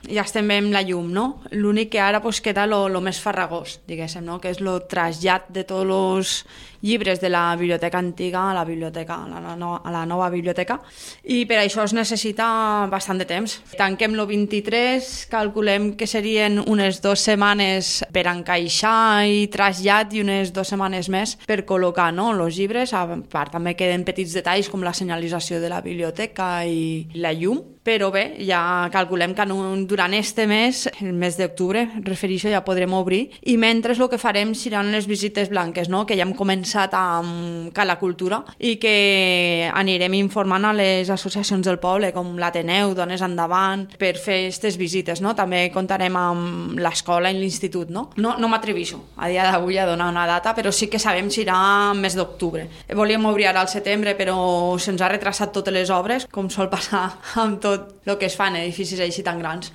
ja estem bé amb la llum, no? L'únic que ara pues, queda lo més farragós, diguéssim, no? Que és el trasllat de tots els llibres de la biblioteca antiga a la biblioteca, a la nova biblioteca, i per això es necessita bastant de temps. Tanquem el 23, calculem que serien unes 2 setmanes per encaixar i trasllat i unes 2 setmanes més per col·locar els llibres. A part, també queden petits detalls com la senyalització de la biblioteca i la llum, però bé, ja calculem que durant este mes, el mes d'octubre, refereixo, ja podrem obrir, i mentre el que farem seran les visites blanques, no? Que ja hem començat amb Cala Cultura i que anirem informant a les associacions del poble, com l'Ateneu, Dones Endavant, per fer aquestes visites, no? També comptarem amb l'escola i l'institut, no? No m'atreveixo a dia d'avui a donar una data, però sí que sabem si serà mes d'octubre. Volíem obrir ara al setembre, però se'ns ha retrasat totes les obres, com sol passar amb tot el que es fa en edificis així tan grans.